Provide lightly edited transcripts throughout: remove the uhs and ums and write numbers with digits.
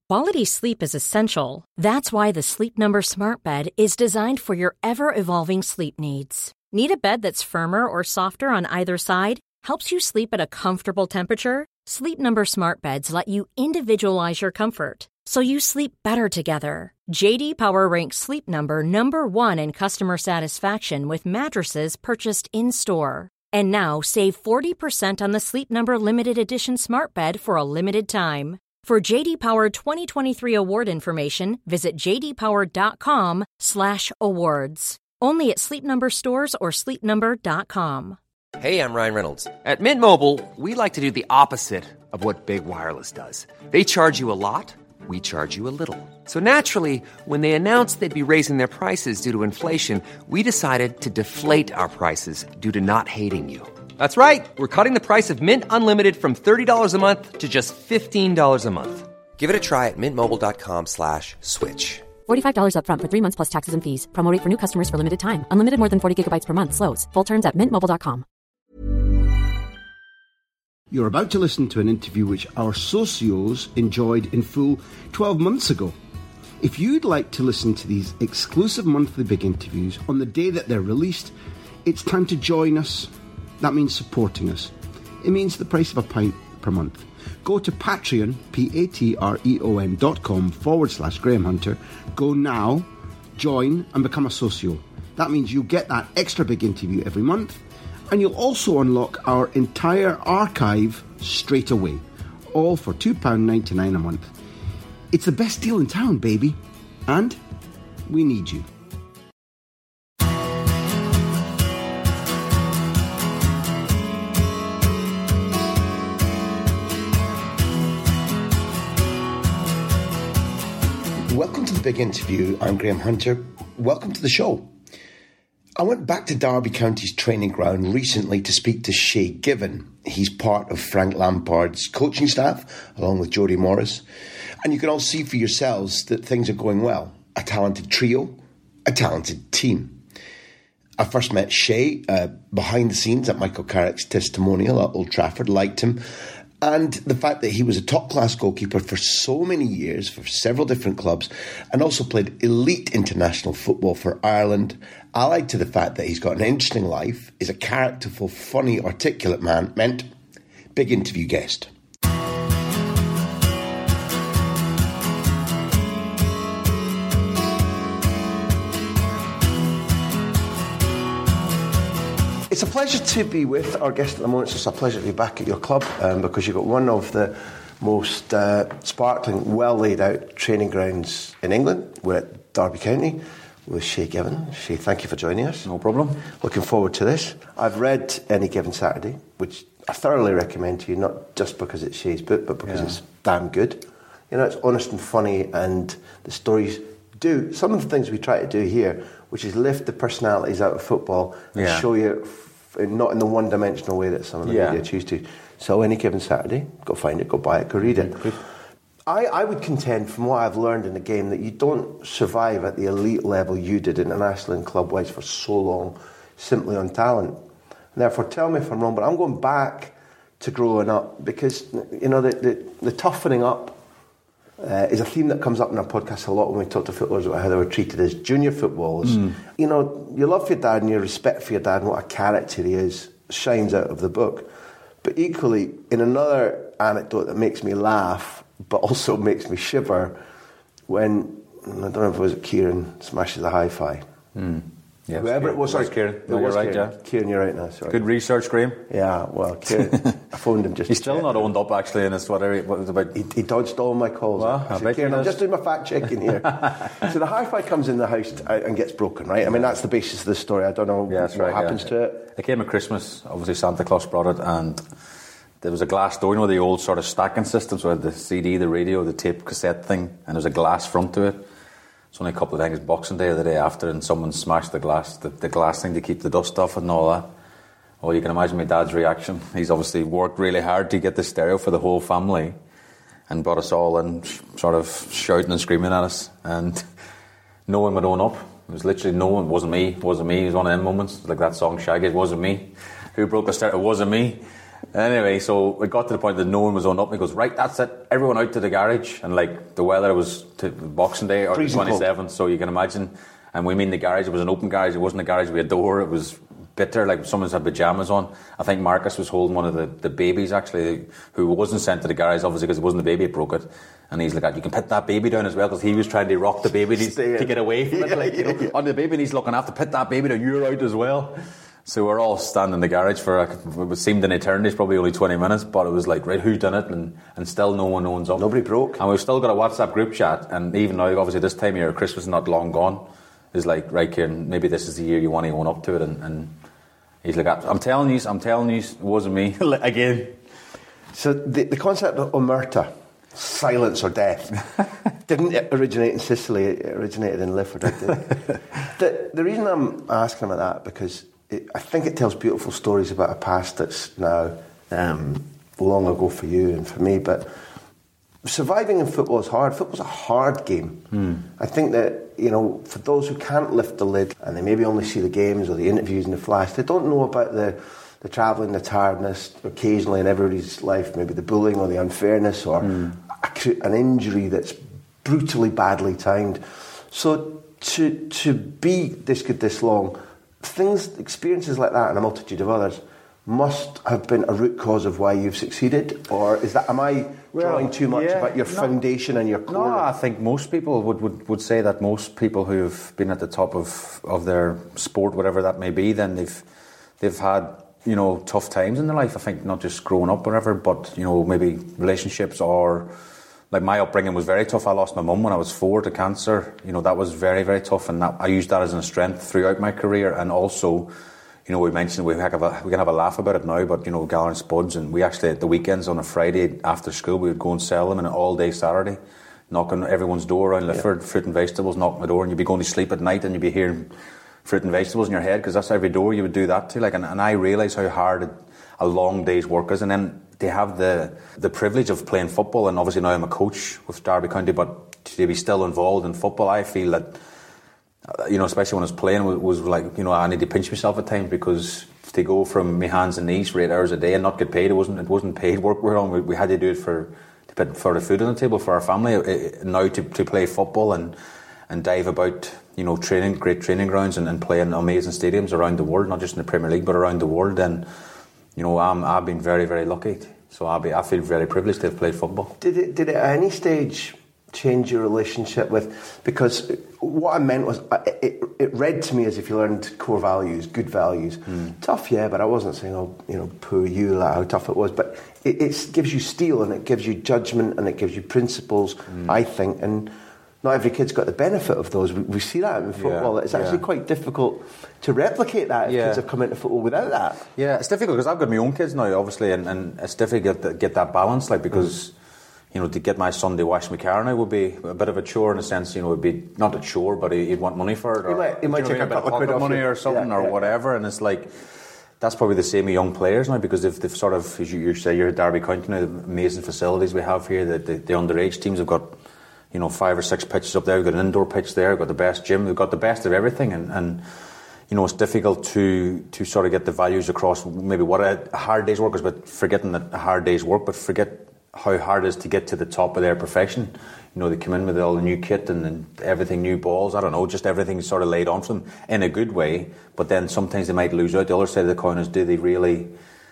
Quality sleep is essential. That's why the Sleep Number Smart Bed is designed for your ever-evolving sleep needs. Need a bed that's firmer or softer on either side? Helps you sleep at a comfortable temperature? Sleep Number Smart Beds let you individualize your comfort, so you sleep better together. J.D. Power ranks Sleep Number number 1 in customer satisfaction with mattresses purchased in-store. And now, save 40% on the Sleep Number Limited Edition Smart Bed for a limited time. For J.D. Power 2023 award information, visit jdpower.com/awards. Only at Sleep Number stores or sleepnumber.com. Hey, I'm Ryan Reynolds. At Mint Mobile, we like to do the opposite of what Big Wireless does. They charge you a lot, we charge you a little. So naturally, when they announced they'd be raising their prices due to inflation, we decided to deflate our prices due to not hating you. That's right. We're cutting the price of Mint Unlimited from $30 a month to just $15 a month. Give it a try at mintmobile.com/switch. $45 up front for 3 months plus taxes and fees. Promo rate for new customers for limited time. Unlimited more than 40 gigabytes per month. Slows full terms at mintmobile.com. You're about to listen to an interview which our socios enjoyed in full 12 months ago. If you'd like to listen to these exclusive monthly big interviews on the day that they're released, it's time to join us. That means supporting us. It means the price of a pint per month. Go to Patreon, patreon.com/Graham Hunter. Go now, join and become a socio. That means you get that extra big interview every month, and you'll also unlock our entire archive straight away. All for £2.99 a month. It's the best deal in town, baby. And we need you. Welcome to the big interview. I'm Graham Hunter. Welcome to the show. I went back to Derby County's training ground recently to speak to Shay Given. He's part of Frank Lampard's coaching staff, along with Jody Morris. And you can all see for yourselves that things are going well. A talented trio, a talented team. I first met Shay behind the scenes at Michael Carrick's testimonial at Old Trafford, liked him. And the fact that he was a top-class goalkeeper for so many years, for several different clubs, and also played elite international football for Ireland, allied to the fact that he's got an interesting life, is a characterful, funny, articulate man, meant big interview guest. It's a pleasure to be with our guest at the moment. It's just a pleasure to be back at your club because you've got one of the most sparkling, well laid out training grounds in England. We're at Derby County with Shay Given. Shay, thank you for joining us. No problem. Looking forward to this. I've read Any Given Saturday, which I thoroughly recommend to you, not just because it's Shay's book, but because it's damn good. You know, it's honest and funny, and the stories do some of the things we try to do here, which is lift the personalities out of football and show you not in the one-dimensional way that some of the media choose to. So Any Given Saturday, go find it, go buy it, go read it. I would contend, from what I've learned in the game, that you don't survive at the elite level you did internationally and club-wise for so long simply on talent. And therefore, tell me if I'm wrong, but I'm going back to growing up because, you know, the toughening up is a theme that comes up in our podcast a lot when we talk to footballers about how they were treated as junior footballers. You know, your love for your dad and your respect for your dad and what a character he is shines out of the book. But equally, in another anecdote that makes me laugh but also makes me shiver, when, I don't know if it was Kieran smashes a hi-fi. Yes, whoever it was, sorry, Kieran. No, you're right, Kieran. yeah. Kieran, you're right now, sorry. Good research, Graham. Yeah, well, Kieran, I phoned him just... He's still not owned up, actually, in this, what it was about... He dodged all my calls. Well, I said, Kieran, I'm just doing my fact-checking here. So the hi-fi comes in the house and gets broken, right? I mean, that's the basis of the story. I don't know what happens to it. It came at Christmas. Obviously, Santa Claus brought it, and there was a glass door, you know, the old sort of stacking systems where the CD, the radio, the tape cassette thing, and there's a glass front to it. It's only a couple of days, Boxing Day or the day after, and someone smashed the glass thing to keep the dust off and all that. Well, you can imagine my dad's reaction. He's obviously worked really hard to get the stereo for the whole family and brought us all in sort of shouting and screaming at us, and no one would own up. It was literally no one. It wasn't me. It was one of them moments, like that song Shaggy, it wasn't me. Who broke the stereo? It wasn't me. Anyway, so we got to the point that no one was on up. And he goes, right, that's it. Everyone out to the garage. And like the weather was Boxing Day or the 27th, so you can imagine. And we mean the garage. It was an open garage. It wasn't a garage with a door. It was bitter, like someone's had pyjamas on. I think Marcus was holding one of the babies actually, who wasn't sent to the garage obviously because it wasn't the baby that broke it. And he's like, you can put that baby down as well, because he was trying to rock the baby to get away from it, like, you know, on the baby, and he's looking after, put that baby down, you're out as well. So we're all standing in the garage for it seemed an eternity. It's probably only 20 minutes, but it was like, right, who's done it? And still no one owns up. Nobody broke. And we've still got a WhatsApp group chat, and even now, obviously this time of year, Christmas is not long gone. It's like, right, Kieran, maybe this is the year you want to own up to it. And he's like, I'm telling you, it wasn't me. Again. So the concept of omerta, silence or death, didn't originate in Sicily, it originated in Lifford. The reason I'm asking about that, because I think it tells beautiful stories about a past that's now long ago for you and for me, but surviving in football is hard. Football's a hard game. I think that, you know, for those who can't lift the lid and they maybe only see the games or the interviews in the flash, they don't know about the travelling, the tiredness, occasionally in everybody's life, maybe the bullying or the unfairness or an injury that's brutally badly timed. So to be this good this long, experiences like that and a multitude of others must have been a root cause of why you've succeeded, or am I drawing too much about your foundation and your core? No, I think most people would say that most people who've been at the top of their sport, whatever that may be, then they've had, you know, tough times in their life. I think not just growing up or whatever, but, you know, maybe relationships, or like my upbringing was very tough. I lost my mum when I was 4 to cancer. You know, that was very, very tough, and I used that as a strength throughout my career. And also, you know, we mentioned we can have a laugh about it now, but, you know, Gallagher Spuds, and we actually at the weekends on a Friday after school we would go and sell them, and an all-day Saturday, knocking everyone's door around Lifford, fruit and vegetables, knocking the door, and you'd be going to sleep at night and you'd be hearing fruit and vegetables in your head, because that's every door you would do that to. Like, and I realised how hard a long day's work is, and then they have the privilege of playing football, and obviously now I'm a coach with Derby County, but to be still involved in football, I feel that, you know, especially when I was playing, was like, you know, I need to pinch myself at times, because to go from my hands and knees for 8 hours a day and not get paid, it wasn't paid work we're on. We had to do it to put the food on the table for our family. Now to play football and dive about, you know, great training grounds and play in amazing stadiums around the world, not just in the Premier League but around the world, then, you know, I've been very, very lucky. So I feel very privileged to have played football. Did it at any stage change your relationship with, because what I meant was it read to me as if you learned core values, good values. Tough, yeah, but I wasn't saying, oh, you know, poor you, like how tough it was, but it gives you steel, and it gives you judgment, and it gives you principles, I think, and not every kid's got the benefit of those. We see that in football. It's actually quite difficult to replicate that if kids have come into football without that. Yeah, it's difficult because I've got my own kids now, obviously, and it's difficult to get that balance, like, because you know, to get my son to wash my car now would be a bit of a chore in a sense. You know, it'd be not a chore, but he'd want money for it, or he might take a couple of quid off money or something, or whatever. And it's like, that's probably the same with young players now, because they've sort of, as you say, you're at Derby County now, the amazing facilities we have here. The underage teams have got, you know, 5 or 6 pitches up there. We've got an indoor pitch there. We've got the best gym. We've got the best of everything, and you know, it's difficult to sort of get the values across. Maybe what a hard day's work is, but forgetting that a hard day's work, but forget how hard it is to get to the top of their profession. You know, they come in with all the new kit and everything, new balls, I don't know, just everything sort of laid on for them in a good way, but then sometimes they might lose out. The other side of the coin is, do they really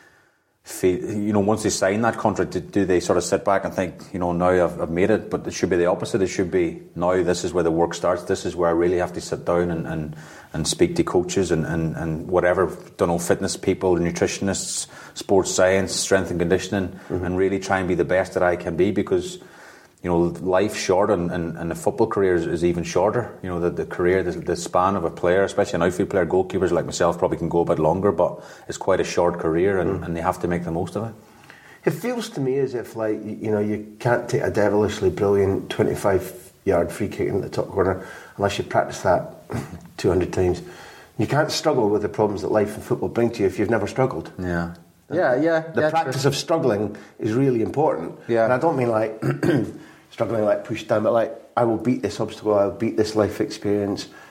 feel, you know, once they sign that contract, do they sort of sit back and think, you know, now I've made it? But it should be the opposite. It should be, now this is where the work starts. This is where I really have to sit down and speak to coaches and whatever, don't know, fitness people, nutritionists, sports science, strength and conditioning, and really try and be the best that I can be, because, you know, life's short, and the football career is even shorter. You know, the career, the span of a player, especially an outfield player, goalkeepers like myself probably can go a bit longer, but it's quite a short career, and they have to make the most of it. It feels to me as if, like, you know, you can't take a devilishly brilliant 25-yard free kick into the top corner unless you practice that 200 times. You can't struggle with the problems that life and football bring to you if you've never struggled. Yeah. The practice of struggling is really important. Yeah. And I don't mean like struggling like push down, but like, I will beat this obstacle, I'll beat this life experience.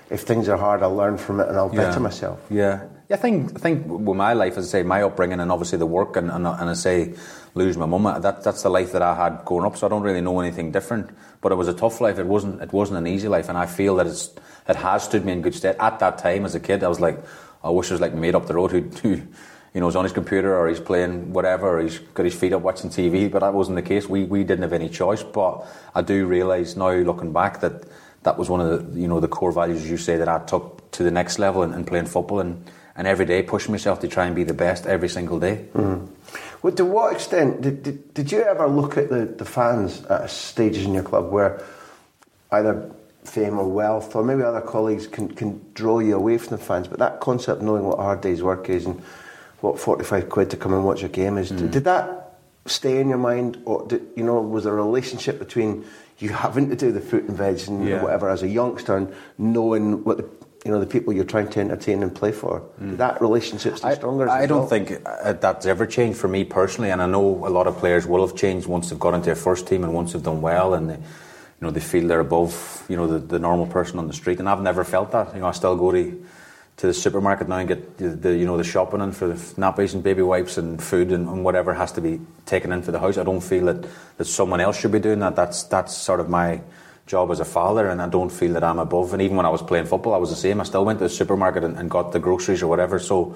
if things are hard, I'll learn from it and I'll better myself. Yeah. I think with my life, as I say, my upbringing and obviously the work and I say lose my mum, that's the life that I had growing up. So I don't really know anything different. But it was a tough life. It wasn't an easy life, and I feel that it has stood me in good stead. At that time, as a kid, I was like, I wish there was like a mate up the road who is on his computer or he's playing whatever, or he's got his feet up watching TV. But that wasn't the case. We didn't have any choice. But I do realise now, looking back, that was one of the core values, you say, that I took to the next level in playing football, and every day pushing myself to try and be the best every single day. Mm. Well, to what extent did you ever look at the fans at stages in your club where either fame or wealth or maybe other colleagues can draw you away from the fans, but that concept of knowing what a hard day's work is and what 45 quid to come and watch a game is, did that stay in your mind, or was there a relationship between you having to do the fruit and veg and whatever as a youngster and knowing what the people you're trying to entertain and play for? Did that relationship stay stronger? I don't think that's ever changed for me personally, and I know a lot of players will have changed once they've got into their first team and once they've done well and they feel they're above the normal person on the street, and I've never felt that. I still go to the supermarket now and get the shopping in for the nappies and baby wipes and food and whatever has to be taken in for the house. I don't feel that someone else should be doing that. That's sort of my job as a father, and I don't feel that I'm above. And even when I was playing football, I was the same. I still went to the supermarket and got the groceries or whatever. So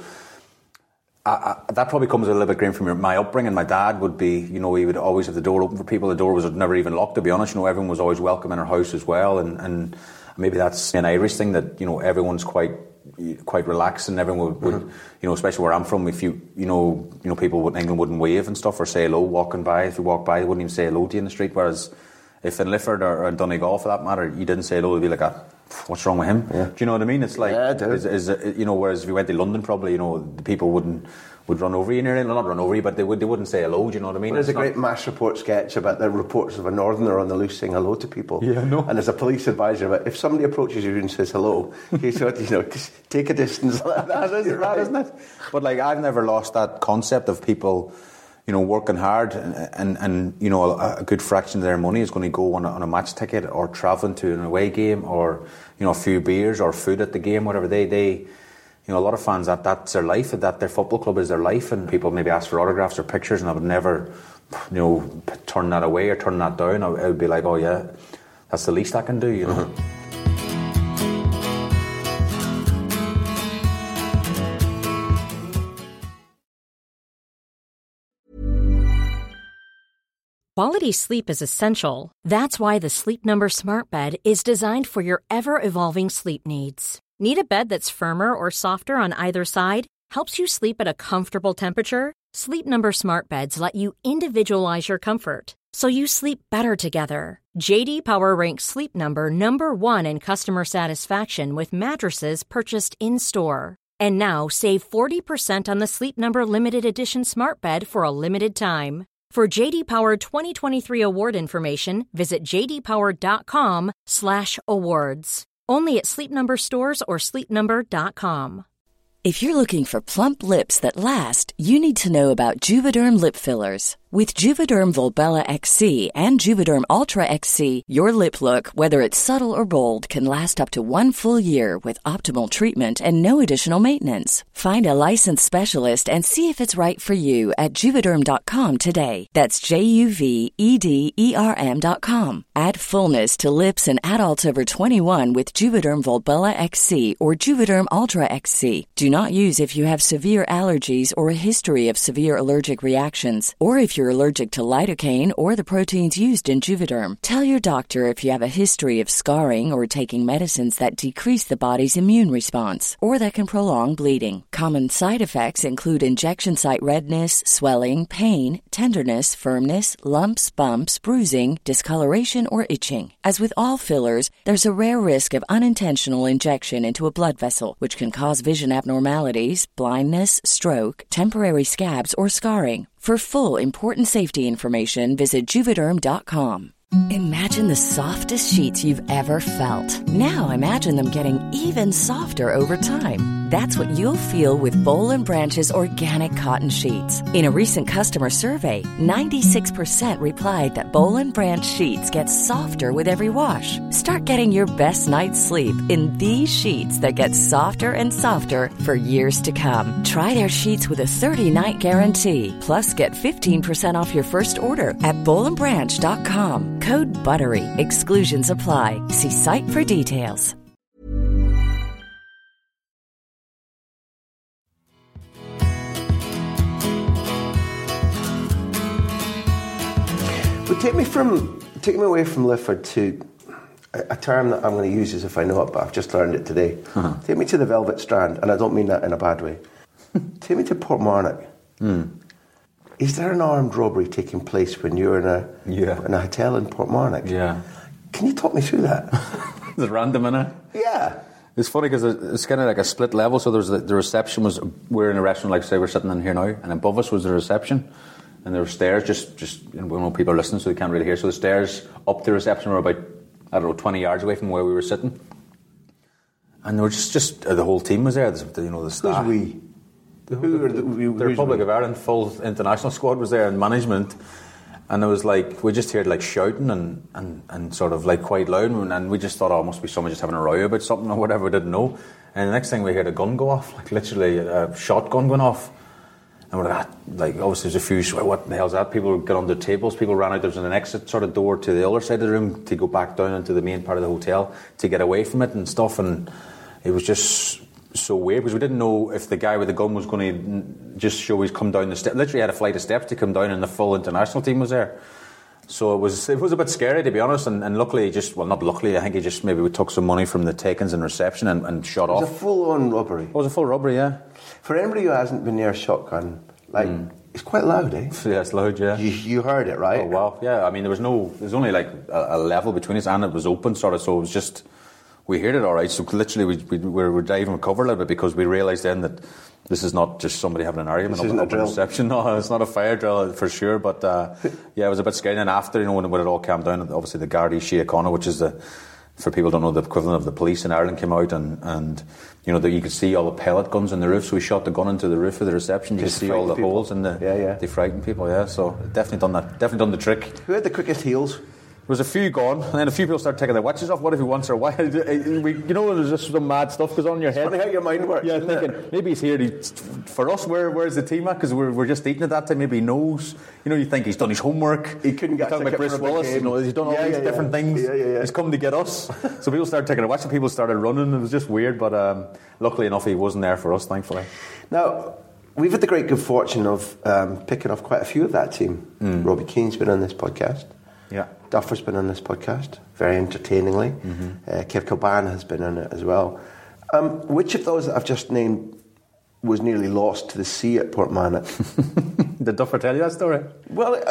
that probably comes a little bit green from my upbringing. My dad would be, he would always have the door open for people. The door was never even locked, to be honest. Everyone was always welcome in our house as well. And maybe that's an Irish thing, that everyone's quite relaxed, and everyone would especially where I'm from, if people in England wouldn't wave and stuff or say hello walking by. If you walk by, they wouldn't even say hello to you in the street. Whereas if in Lifford or in Donegal, for that matter, you didn't say hello, they'd be like, what's wrong with him? Yeah. Do you know what I mean? It's like, I do. Whereas if you went to London, probably, the people would run over you nearly. Not run over you, but they wouldn't say hello. Do you know what I mean? There's a great MASH report sketch about the reporters of a northerner on the loose saying hello to people. Yeah, no. And there's a police advisor, but if somebody approaches you and says hello, you sort of, just take a distance. That is right, isn't it? But I've never lost that concept of people, working hard and a good fraction of their money is going to go on a match ticket or travelling to an away game or a few beers or food at the game, whatever. They a lot of fans that's their life, that their football club is their life, and people maybe ask for autographs or pictures, and I would never turn that away or turn that down. I would be like, oh yeah, that's the least I can do. Mm-hmm. Quality sleep is essential. That's why the Sleep Number Smart Bed is designed for your ever-evolving sleep needs. Need a bed that's firmer or softer on either side? Helps you sleep at a comfortable temperature? Sleep Number Smart Beds let you individualize your comfort, so you sleep better together. J.D. Power ranks Sleep Number number 1 in customer satisfaction with mattresses purchased in-store. And now, save 40% on the Sleep Number Limited Edition Smart Bed for a limited time. For J.D. Power 2023 award information, visit jdpower.com/awards. Only at Sleep Number stores or sleepnumber.com. If you're looking for plump lips that last, you need to know about Juvederm lip fillers. With Juvederm Volbella XC and Juvederm Ultra XC, your lip look, whether it's subtle or bold, can last up to 1 full year with optimal treatment and no additional maintenance. Find a licensed specialist and see if it's right for you at Juvederm.com today. That's JUVEDERM.com. Add fullness to lips in adults over 21 with Juvederm Volbella XC or Juvederm Ultra XC. Do not use if you have severe allergies or a history of severe allergic reactions, or if you're allergic to lidocaine or the proteins used in Juvederm. Tell your doctor if you have a history of scarring or taking medicines that decrease the body's immune response or that can prolong bleeding. Common side effects include injection site redness, swelling, pain, tenderness, firmness, lumps, bumps, bruising, discoloration, or itching. As with all fillers, there's a rare risk of unintentional injection into a blood vessel, which can cause vision abnormalities, blindness, stroke, temporary scabs, or scarring. For full, important safety information, visit Juvederm.com. Imagine the softest sheets you've ever felt. Now imagine them getting even softer over time. That's what you'll feel with Boll & Branch's organic cotton sheets. In a recent customer survey, 96% replied that Boll & Branch sheets get softer with every wash. Start getting your best night's sleep in these sheets that get softer and softer for years to come. Try their sheets with a 30-night guarantee. Plus, get 15% off your first order at bollandbranch.com. Code BUTTERY. Exclusions apply. See site for details. But take me away from Lifford to a term that I'm going to use as if I know it, but I've just learned it today. Take me to the Velvet Strand, and I don't mean that in a bad way. Take me to Portmarnock. Is there an armed robbery taking place when you're in a hotel in Portmarnock? Yeah. Can you talk me through that? Is it random, innit? Yeah. It's funny because it's kind of like a split level. So there's the reception was, we're in a restaurant, like say we're sitting in here now, and above us was the reception. And there were stairs, just you know, people are listening, so they can't really hear. So the stairs up the reception were about, 20 yards away from where we were sitting. And there were just the whole team was there. The staff. Who's we? The Republic of Ireland full international squad was there, and management. And it was like, we just heard like shouting and sort of like quite loud, and we just thought, oh, it must be someone just having a row about something or whatever. We didn't know. And the next thing we heard a gun go off, like literally a shotgun going off. And we're like, obviously there's a few, what the hell's that? People got under tables, people ran out, there's an exit sort of door to the other side of the room to go back down into the main part of the hotel to get away from it and stuff. And it was just so weird because we didn't know if the guy with the gun was going to just show he's come down the steps. Literally had a flight of steps to come down, and the full international team was there. So it was a bit scary, to be honest, and luckily, not luckily, I think he just maybe we took some money from the takings and reception and shot off. It was a full-on robbery. It was a full robbery, yeah. For anybody who hasn't been near a shotgun, it's quite loud, eh? Yeah, it's loud, yeah. You heard it, right? Oh, wow, yeah. I mean, there's only like a level between us, and it was open, sort of, so it was just, we heard it all right. So literally, we were diving cover a little bit because we realised then that this is not just somebody having an argument up in reception. No, it's not a fire drill for sure. But yeah, it was a bit scary. And after, when it all calmed down, obviously the Gardaí Síochána, which is for people who don't know, the equivalent of the police in Ireland, came out and you could see all the pellet guns in the roof. So we shot the gun into the roof of the reception. You could see all the holes in the. Yeah. They frightened people. Yeah, so definitely done that. Definitely done the trick. Who had the quickest heels? There was a few gone, and then a few people started taking their watches off. What if he wants her wife? There's just some mad stuff goes on in your head. Funny how your mind works. Yeah, thinking maybe he's here. For us, where's the team at? Because we're just eating at that time. Maybe he knows. You think he's done his homework. He couldn't get talking about Bruce Willis. He's done all these different things. Yeah. He's come to get us. So people started taking their watches. People started running. It was just weird, but luckily enough, he wasn't there for us. Thankfully. Now, we've had the great good fortune of picking off quite a few of that team. Robbie Keane's been on this podcast. Yeah. Duffer's been on this podcast, very entertainingly. Kev Kilbane has been on it as well. Which of those that I've just named was nearly lost to the sea at Portmarnock? Did Duffer tell you that story? Well,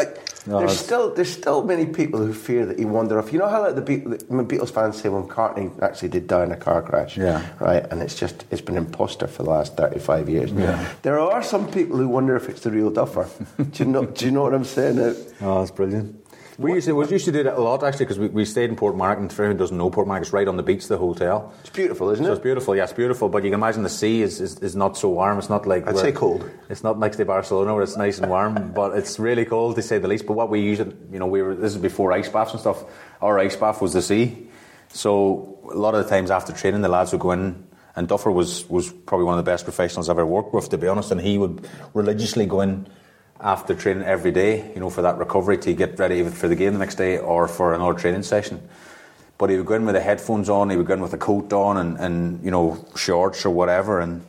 there's still many people who fear that he wandered off. You know how the Beatles fans say when McCartney actually did die in a car crash, right? And it's been imposter for the last 35 years. Yeah. There are some people who wonder if it's the real Duffer. Do you know what I'm saying? Oh, that's brilliant. We used to do that a lot, actually, because we stayed in Portmarnock, and for anyone who doesn't know, Portmarnock is right on the beach of the hotel. It's beautiful, isn't it? So it's beautiful, yeah, it's beautiful, but you can imagine the sea is not so warm. It's not like... I'd say cold. It's not next to Barcelona where it's nice and warm, but it's really cold, to say the least. But what we usually, this is before ice baths and stuff, our ice bath was the sea. So a lot of the times after training, the lads would go in, and Duffer was probably one of the best professionals I've ever worked with, to be honest, and he would religiously go in after training every day, for that recovery to get ready either for the game the next day or for another training session. But he would go in with the headphones on, he would go in with the coat on and shorts or whatever. And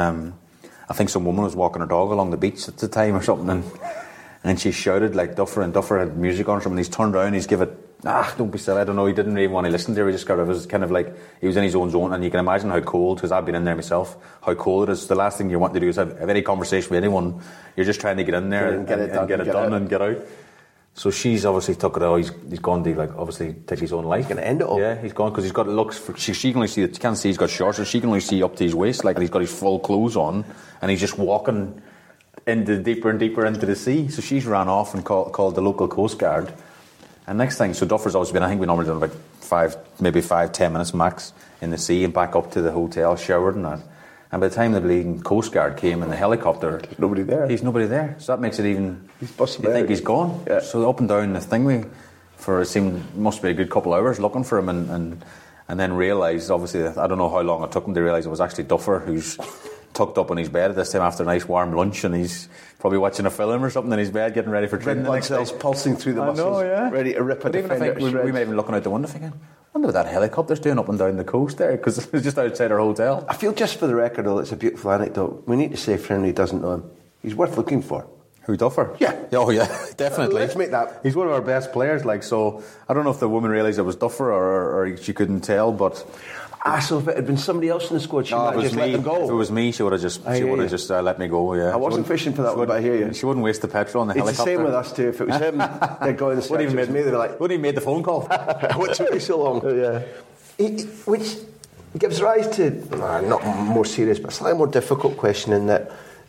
I think some woman was walking her dog along the beach at the time or something, and she shouted like Duffer, and Duffer had music on or something. He's turned around, he's give it, don't be silly, I don't know, he didn't even want to listen to her. It was kind of like he was in his own zone, and you can imagine how cold, because I've been in there myself, how cold it is. The last thing you want to do is have any conversation with anyone. You're just trying to get in there and get it done and get out. So she's obviously took it out. He's gone to obviously take his own life. Gonna end it all. Yeah, he's gone because he's got looks. She can only see. You can't see he's got shorts, so she can only see up to his waist. And he's got his full clothes on, and he's just walking into deeper and deeper into the sea. So she's ran off and called the local Coast Guard. And next thing, so Duffer's always been, I think we normally done about 5-10 minutes max in the sea and back up to the hotel, showered and that. And by the time the bleeding Coast Guard came in the helicopter, there's nobody there. He's nobody there. So that makes it even. He's busted You out. think he's gone. Yeah. So up and down the thing for it seemed must be a good couple of hours looking for him, and then realised obviously I don't know how long it took him to realise it was actually Duffer who's tucked up on his bed at this time after a nice warm lunch, and he's probably watching a film or something in his bed, getting ready for training. Red blood cells pulsing through the muscles, ready to rip a defender to shreds. We may have been looking out the window thinking, I wonder what that helicopter's doing up and down the coast there, because it was just outside our hotel. I feel just for the record, though, it's a beautiful anecdote. We need to say for anyone who doesn't know him, he's worth looking for. Who, Duffer? Yeah. Oh, yeah, definitely. Let's make that. He's one of our best players, like, so I don't know if the woman realised it was Duffer or she couldn't tell, but... So if it had been somebody else in the squad, she might have just let them go. If it was me, she would have just let me go, yeah. I wasn't fishing for that one, but I hear you. She wouldn't waste the petrol on the helicopter. It's the same with us too. If it was him, they'd go in the stretch. It was me, they'd be like... Wouldn't he made the phone call? What took you so long? Yeah. Which gives rise to, not more serious, but a slightly more difficult question in that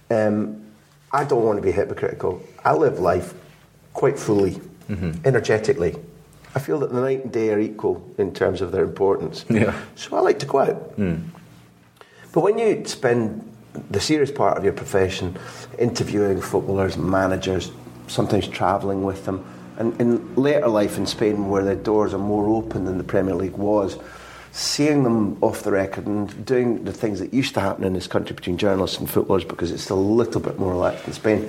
I don't want to be hypocritical. I live life quite fully, energetically. I feel that the night and day are equal in terms of their importance. Yeah. So I like to go out. But when you spend the serious part of your profession interviewing footballers, managers, sometimes travelling with them, and in later life in Spain where the doors are more open than the Premier League was, seeing them off the record and doing the things that used to happen in this country between journalists and footballers, because it's still a little bit more relaxed in Spain.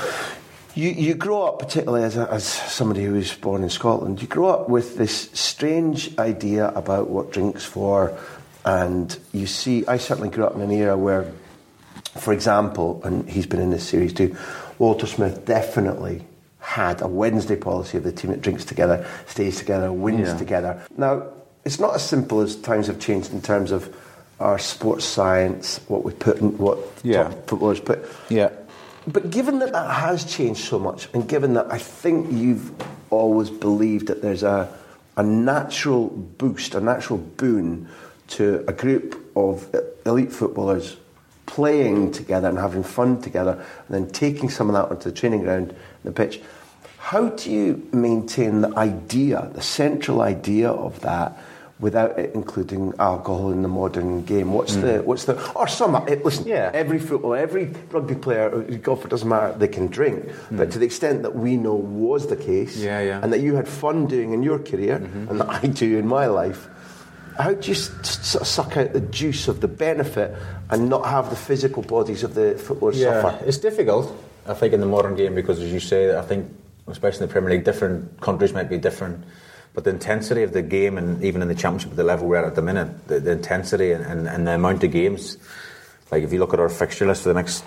You grow up, particularly as somebody who was born in Scotland, you grow up with this strange idea about what drink's for, and you see, I certainly grew up in an era where, for example, and he's been in this series too, Walter Smith definitely had a Wednesday policy of the team that drinks together, stays together, wins together. Now, it's not as simple as times have changed in terms of our sports science, what we put in, what top footballers put. Yeah. But given that that has changed so much, and given that I think you've always believed that there's a natural boost, a natural boon to a group of elite footballers playing together and having fun together, and then taking some of that onto the training ground, the pitch, how do you maintain the idea, the central idea of that, without it including alcohol in the modern game? What's the or some listen, every footballer, every rugby player, golfer, doesn't matter, they can drink, but to the extent that we know was the case, and that you had fun doing in your career, and that I do in my life, how do you sort of suck out the juice of the benefit and not have the physical bodies of the footballers suffer? It's difficult, I think, in the modern game, because as you say, I think especially in the Premier League, different countries might be different. But the intensity of the game, and even in the Championship at the level we're at the minute, the intensity and the amount of games, like if you look at our fixture list for the next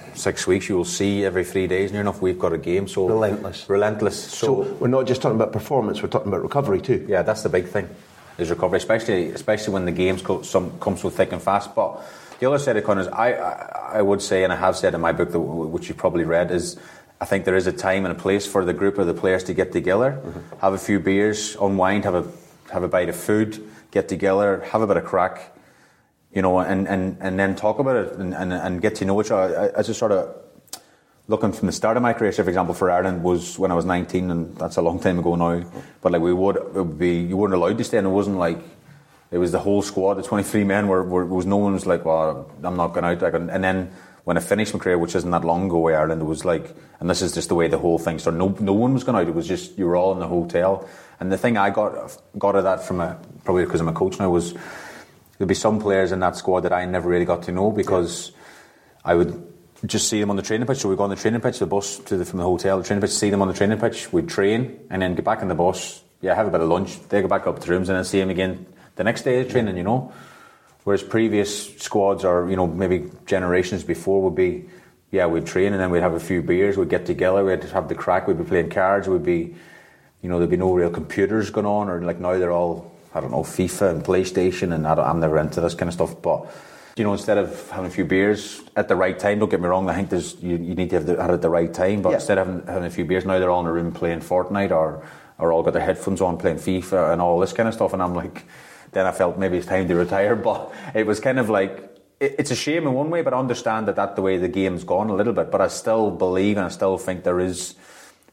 6 weeks, you will see every 3 days near enough we've got a game. So relentless. So we're not just talking about performance, we're talking about recovery too. Yeah, that's the big thing, is recovery, especially when the games come so thick and fast. But the other side of the coin is, I would say, and I have said in my book, which you've probably read, is I think there is a time and a place for the group of the players to get together, have a few beers, unwind, have a bite of food, get together, have a bit of crack, you know, and then talk about it and get to know each other. I just sort of, looking from the start of my career, say, for example, for Ireland was when I was 19, and that's a long time ago now. But like you weren't allowed to stay, and it wasn't like it was the whole squad, the 23 men was no one was like, well, I'm not going out. And then when I finished my career, which isn't that long ago, Ireland, it was like, and this is just the way the whole thing started. No one was going out. It was just, you were all in the hotel. And the thing I got of that probably because I'm a coach now, was there'd be some players in that squad that I never really got to know, because I would just see them on the training pitch. So we'd go on the training pitch, the bus from the hotel, the training pitch, see them on the training pitch, we'd train, and then get back in the bus, have a bit of lunch, they go back up to the rooms, and then see them again the next day of training, you know. Whereas previous squads, or, you know, maybe generations before, would be, we'd train and then we'd have a few beers, we'd get together, we'd have the crack, we'd be playing cards, we'd be, you know, there'd be no real computers going on, or like now they're all, I don't know, FIFA and PlayStation, and I'm never into this kind of stuff. But, you know, instead of having a few beers at the right time, don't get me wrong, I think you need to have it at the right time, but instead of having a few beers, now they're all in a room playing Fortnite, or all got their headphones on playing FIFA and all this kind of stuff, and I'm like, then I felt maybe it's time to retire. But it was kind of like, it's a shame in one way, but I understand that's the way the game's gone a little bit. But I still believe, and I still think there is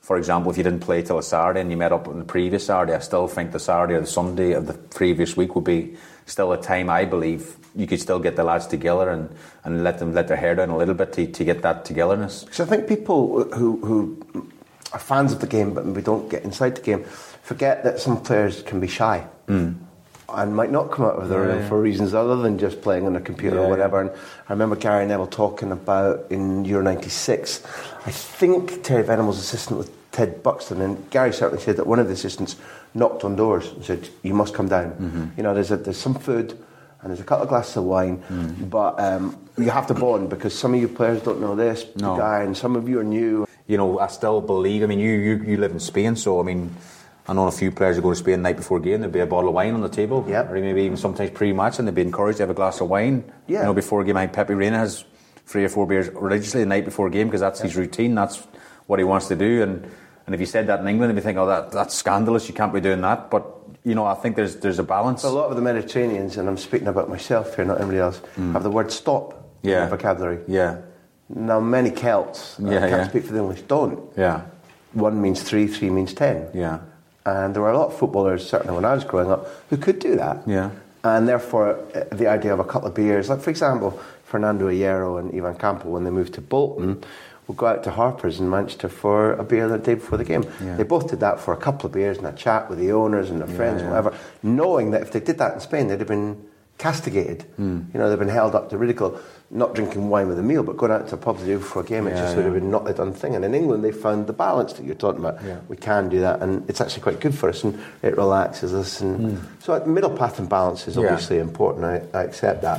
for example, if you didn't play till a Saturday and you met up on the previous Saturday, I still think the Saturday or the Sunday of the previous week would be still a time, I believe, you could still get the lads together and let them let their hair down a little bit to get that togetherness. So I think people who are fans of the game but maybe don't get inside the game forget that some players can be shy and might not come out of the room for reasons other than just playing on a computer or whatever. And I remember Gary Neville talking about in Euro 96, I think Terry Venom was assistant with Ted Buxton, and Gary certainly said that one of the assistants knocked on doors and said, you must come down. You know, there's some food and there's a couple of glasses of wine, but you have to bond because some of you players don't know this guy and some of you are new. You know, I still believe, I mean, you live in Spain, so I mean, I know a few players who go to Spain the night before a game, there'd be a bottle of wine on the table, or maybe even sometimes pre-match, and they'd be encouraged to have a glass of wine. You know, before a game. I think Pepe Reina has 3 or 4 beers religiously the night before a game because that's his routine, that's what he wants to do. And if you said that in England, they'd be thinking, oh, that's scandalous, you can't be doing that. But, you know, I think there's a balance. So a lot of the Mediterraneans, and I'm speaking about myself here, not anybody else, have the word stop in their vocabulary. Now, many Celts, I can't speak for the English, don't. 1 means 3, 3 means 10. And there were a lot of footballers, certainly when I was growing up, who could do that. And therefore, the idea of a couple of beers, like for example, Fernando Hierro and Ivan Campo, when they moved to Bolton, would go out to Harper's in Manchester for a beer the day before the game. They both did that for a couple of beers and a chat with the owners and their friends and whatever, knowing that if they did that in Spain, they'd have been castigated. You know, they'd been held up to ridicule, not drinking wine with a meal, but going out to a pub the day before a game, it just would have been not the done thing. And in England, they found the balance that you're talking about. We can do that, and it's actually quite good for us, and it relaxes us. And so middle path and balance is obviously important. I accept that.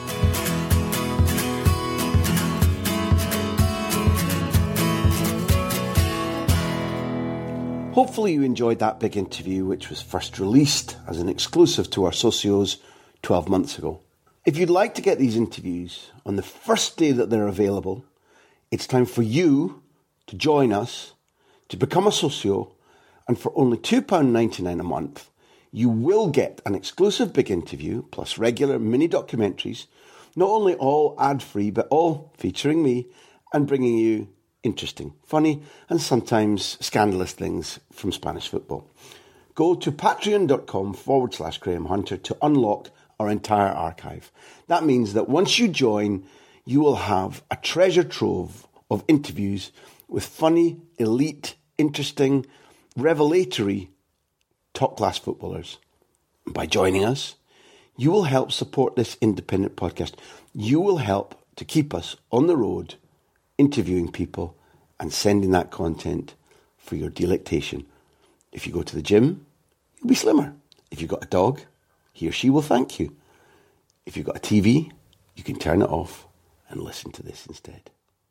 Hopefully you enjoyed that big interview, which was first released as an exclusive to our socios 12 months ago. If you'd like to get these interviews on the first day that they're available, it's time for you to join us, to become a socio, and for only £2.99 a month, you will get an exclusive big interview, plus regular mini documentaries, not only all ad-free, but all featuring me and bringing you interesting, funny, and sometimes scandalous things from Spanish football. Go to patreon.com/Graham Hunter to unlock our entire archive. That means that once you join, you will have a treasure trove of interviews with funny, elite, interesting, revelatory, top-class footballers. And by joining us, you will help support this independent podcast. You will help to keep us on the road, interviewing people and sending that content for your delectation. If you go to the gym, you'll be slimmer. If you've got a dog, he or she will thank you. If you've got a TV, you can turn it off and listen to this instead.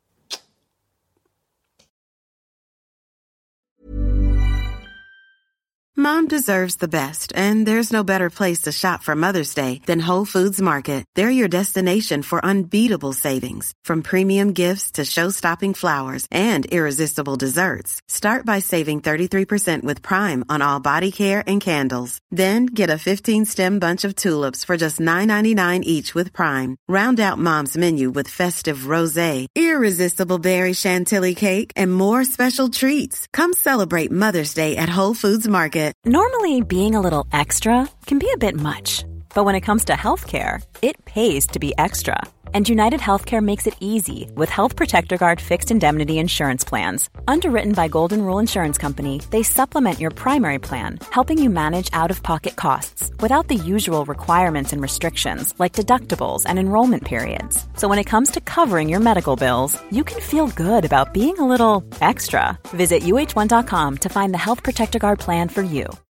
Mom deserves the best, and there's no better place to shop for Mother's Day than Whole Foods Market. They're your destination for unbeatable savings, from premium gifts to show-stopping flowers and irresistible desserts. Start by saving 33% with Prime on all body care and candles. Then get a 15-stem bunch of tulips for just $9.99 each with Prime. Round out Mom's menu with festive rosé, irresistible berry chantilly cake, and more special treats. Come celebrate Mother's Day at Whole Foods Market. Normally, being a little extra can be a bit much. But when it comes to healthcare, it pays to be extra. And United Healthcare makes it easy with Health Protector Guard fixed indemnity insurance plans. Underwritten by Golden Rule Insurance Company, they supplement your primary plan, helping you manage out-of-pocket costs without the usual requirements and restrictions like deductibles and enrollment periods. So when it comes to covering your medical bills, you can feel good about being a little extra. Visit UH1.com to find the Health Protector Guard plan for you.